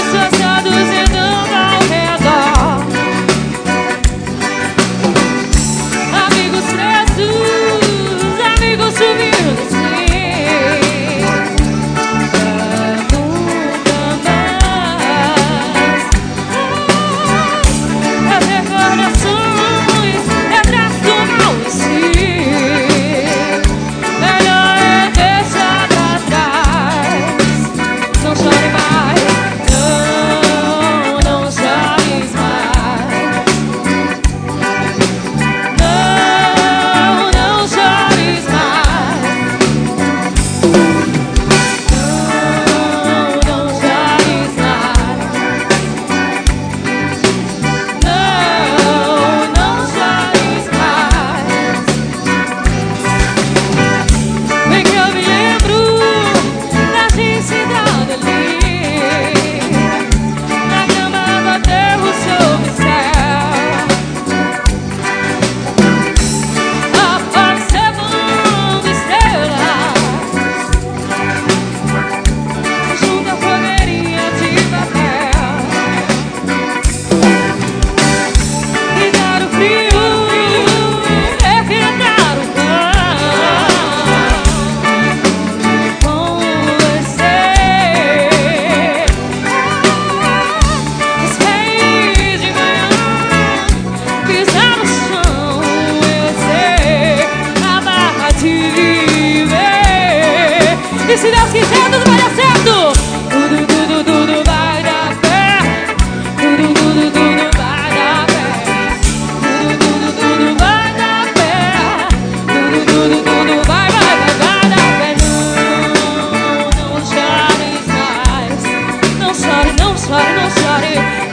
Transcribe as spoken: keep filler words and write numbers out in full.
E se Deus quiser, tudo vai dar certo. Tudo, tudo, tudo vai dar certo. Tudo, tudo, tudo vai dar certo. Tudo, tudo, tudo vai dar certo. Tudo, tudo, tudo vai, vai, vai, vai dar certo. Não, não chores mais. Não chore, não chore, não chore.